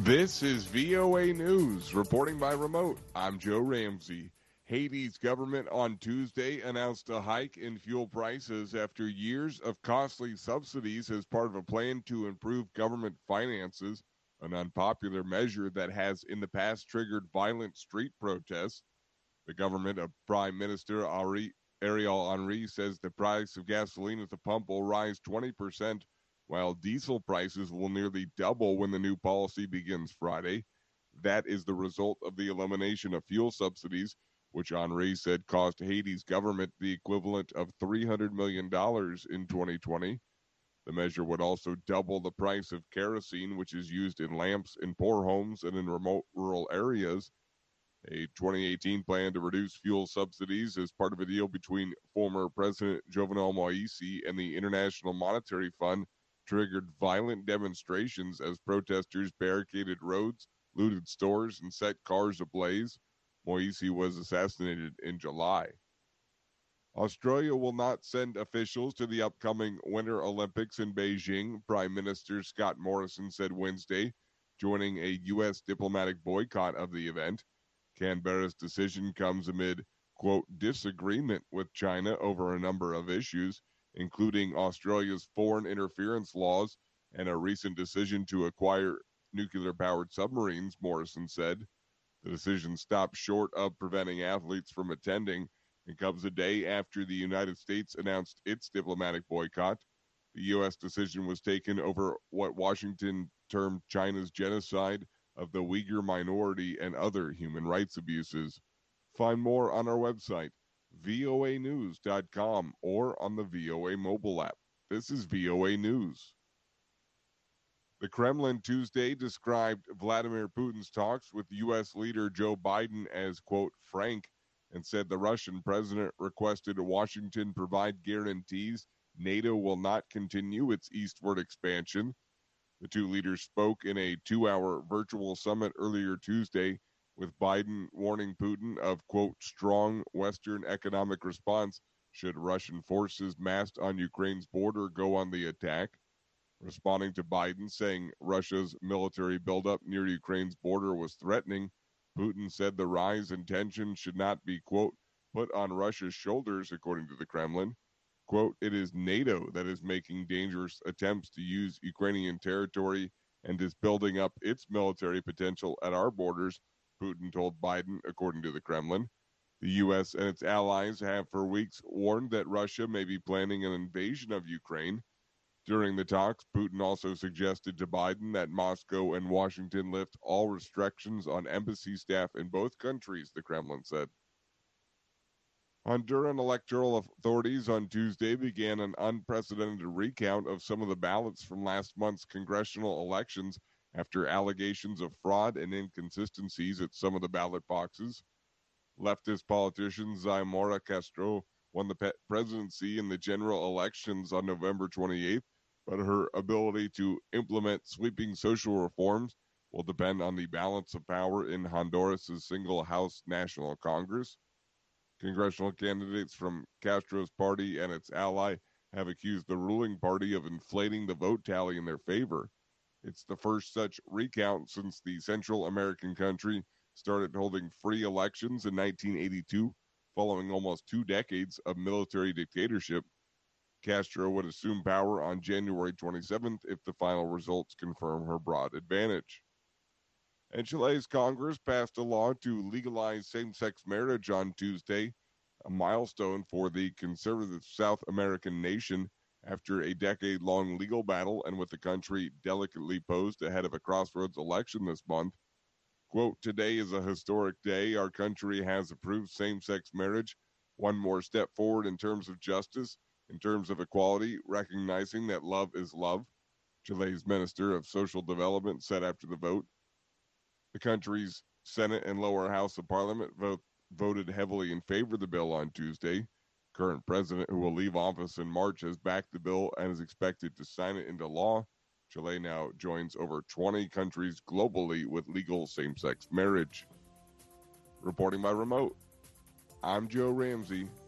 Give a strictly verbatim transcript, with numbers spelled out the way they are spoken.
This is V O A News, reporting by remote. I'm Joe Ramsey. Haiti's government on Tuesday announced a hike in fuel prices after years of costly subsidies as part of a plan to improve government finances, an unpopular measure that has in the past triggered violent street protests. The government of Prime Minister Ari, Ariel Henry says the price of gasoline at the pump will rise twenty percent, while diesel prices will nearly double when the new policy begins Friday. That is the result of the elimination of fuel subsidies, which Henry said cost Haiti's government the equivalent of three hundred million dollars in twenty twenty. The measure would also double the price of kerosene, which is used in lamps in poor homes and in remote rural areas. A twenty eighteen plan to reduce fuel subsidies is part of a deal between former President Jovenel Moise and the International Monetary Fund triggered violent demonstrations as protesters barricaded roads, looted stores, and set cars ablaze. Moise was assassinated in July. Australia will not send officials to the upcoming Winter Olympics in Beijing, Prime Minister Scott Morrison said Wednesday, joining a U S diplomatic boycott of the event. Canberra's decision comes amid, quote, disagreement with China over a number of issues, including Australia's foreign interference laws and a recent decision to acquire nuclear-powered submarines, Morrison said. The decision stopped short of preventing athletes from attending and comes a day after the United States announced its diplomatic boycott. The U S decision was taken over what Washington termed China's genocide of the Uyghur minority and other human rights abuses. Find more on our website, V O A news dot com, or on the V O A mobile app. This is V O A News. The Kremlin Tuesday described Vladimir Putin's talks with U S leader Joe Biden as, quote, frank, and said the Russian president requested Washington provide guarantees NATO will not continue its eastward expansion. The two leaders spoke in a two-hour virtual summit earlier Tuesday, with Biden warning Putin of, quote, strong Western economic response should Russian forces massed on Ukraine's border go on the attack. Responding to Biden saying Russia's military buildup near Ukraine's border was threatening, Putin said the rise in tension should not be, quote, put on Russia's shoulders, according to the Kremlin. Quote, it is NATO that is making dangerous attempts to use Ukrainian territory and is building up its military potential at our borders, Putin told Biden, according to the Kremlin. The U S and its allies have for weeks warned that Russia may be planning an invasion of Ukraine. During the talks, Putin also suggested to Biden that Moscow and Washington lift all restrictions on embassy staff in both countries, the Kremlin said. Honduran electoral authorities on Tuesday began an unprecedented recount of some of the ballots from last month's congressional elections after allegations of fraud and inconsistencies at some of the ballot boxes. Leftist politician Xiomara Castro won the pe- presidency in the general elections on November twenty-eighth, but her ability to implement sweeping social reforms will depend on the balance of power in Honduras' single-house National Congress. Congressional candidates from Castro's party and its ally have accused the ruling party of inflating the vote tally in their favor. It's the first such recount since the Central American country started holding free elections in nineteen eighty-two, following almost two decades of military dictatorship. Castro would assume power on January twenty-seventh if the final results confirm her broad advantage. And Chile's Congress passed a law to legalize same-sex marriage on Tuesday, a milestone for the conservative South American nation after a decade-long legal battle and with the country delicately posed ahead of a crossroads election this month. Quote, today is a historic day. Our country has approved same-sex marriage, one more step forward in terms of justice, in terms of equality, recognizing that love is love, Chile's Minister of Social Development said after the vote. The country's Senate and lower house of parliament vote, voted heavily in favor of the bill on Tuesday. Current president, who will leave office in March, has backed the bill and is expected to sign it into law. Chile now joins over twenty countries globally with legal same-sex marriage. Reporting by remote, I'm Joe Ramsey.